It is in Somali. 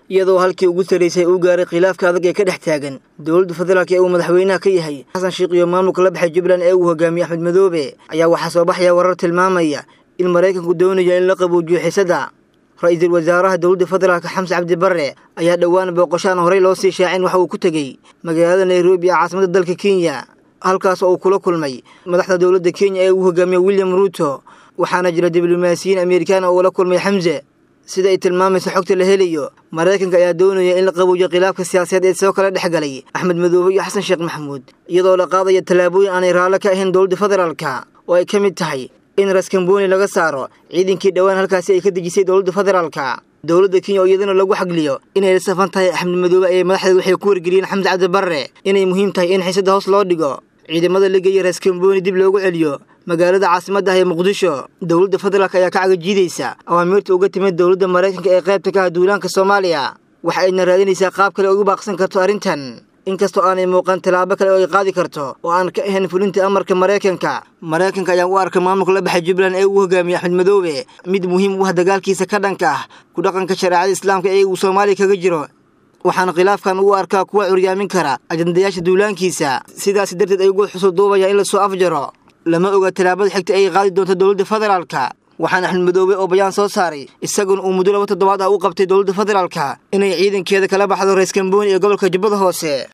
iyadoo halkii ugu sareysay uu gaaray khilaafka adag ee ka dhex taagan dowladda federaalka ee uu madaxweynaha ka yahay xasan sheekh iyo maamulka la baxay Jubbaland ee uu hogaamiyo Axmed Madoobe ayaa waxaa soo baxaya warar tilmaamaya in Mareykanku doonayo in la qaboojiyo xiisada. Ra'iisul Wasaaraha Dowladda Federaalka Xamse Cabdi Barre ayaa dhawaan booqashaan horey loo sii shaacin waxa uu ku tagay magaalada Nairobi ee caasimadda dalka Kenya, halkaas oo uu kula kulmay madaxda dowladda Kenya ee uu hogaamiyo William Ruto, waxaana jira diblomaasiyiin Amerikaan oo la kulmay Xamse. sida ay tilmaamayso xogta la helayo, Mareykanka ayaa doonaya in la qaboojiyo khilaafka siyaasadeed ee soo kala dhaxgalay Axmed Madoobe iyo Xasan Sheekh Maxamuud, iyadoo la qaadayo talaabooyin aanay raali ka ahayn dowladda federaalka oo ay ka mid tahay in Raskamboni laga saaro ciidankii dhawaan halkaasi ay ka dejisay dowladda federaalka. dowladda Kenya oo iyadana lagu xagliyo inay la safan tahay Axmed Madoobe ay madaxda waxay ku wargeliyeen Xamse Cabdi Barre inay muhiim tahay in xiisada hoos loo dhigo, ciidamada la geeyay Raskamboni dib loogu celiyo magaalada caasimadda ah ee Muqdisho. dowladda federaalka ayaa ka cagajiidaysa awaamirta uga timid dowladda Mareykanka ee qaybta ka ah duulaanka Soomaaliya, waxa ayna raadinaysaa qaab kale oo uga baaqsan karto arrintan, inkastoo aanay muuqan talaabo kale oo ay qaadi karto oo aan ka ahayn fulinta amarka Mareykanka. Mareykanka ayaa u arka maamulka la baxay Jubbaland ee uu hogaamiyo Axmed Madoobe mid muhiim u ah dagaalkiisa ka dhanka ah ku dhaqanka shariicada Islaamka ee uu Soomaaliya kaga jiro, waxaana khilaafkan u arkaa kuwa curyaamin kara ajandayaasha duulaankiisa. sidaas darteed ay ugu xusuuduubaya in la soo afjaro. lama oga talaabada xigta ay qaadi doonto dowladda federaalka, waxaana Axmed Madoobe oo bayaan soo saaray isaguna uu muddo 2 toddobaad ah u qabtay dowladda federaalka inay ciidankeeda kala baxdo Raskamboni ee gobolka Jubbada Hoose.